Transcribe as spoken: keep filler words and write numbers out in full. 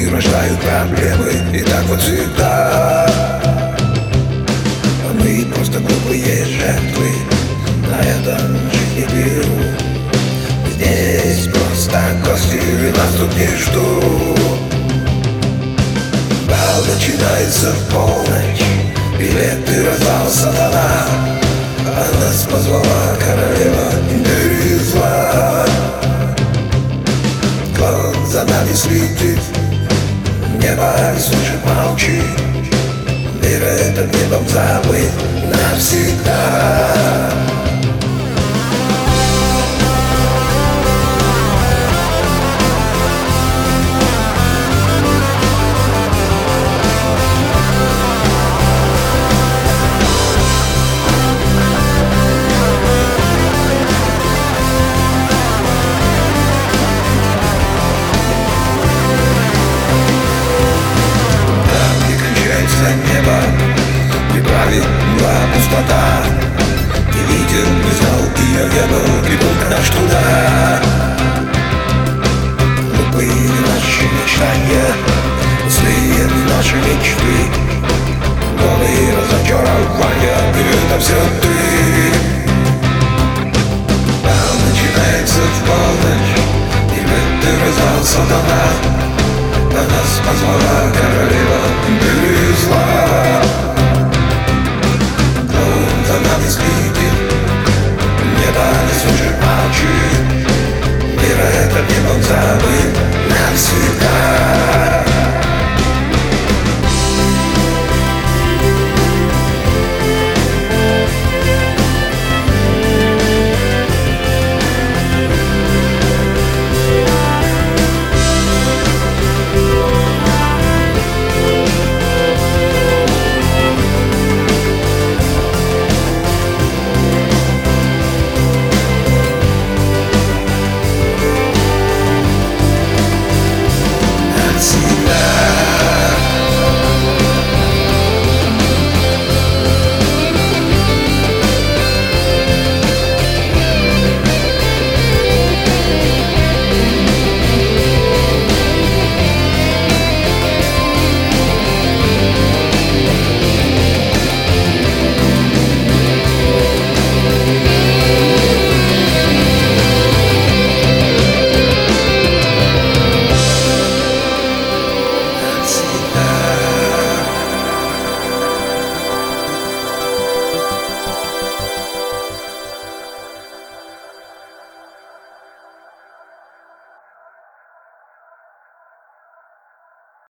и рождают проблемы. И так вот всегда. А мы просто глупые жертвы, на этом жить не беру. Здесь просто гости, нас тут не ждут. Бал начинается в полночь, билеты раздал сатана, а нас позвала королева империи зла. Клан за нами следит, небо не слышит, молчи. Мир этот небом забыт навсегда. Небо, не правит была пустота. Не видел, не знал, и я не был, идут наш туда. Глупые наши мечтания, пустые наши мечты, годы разочарования, это все ты. Бал начинается в полночь, и в это раздал сатана.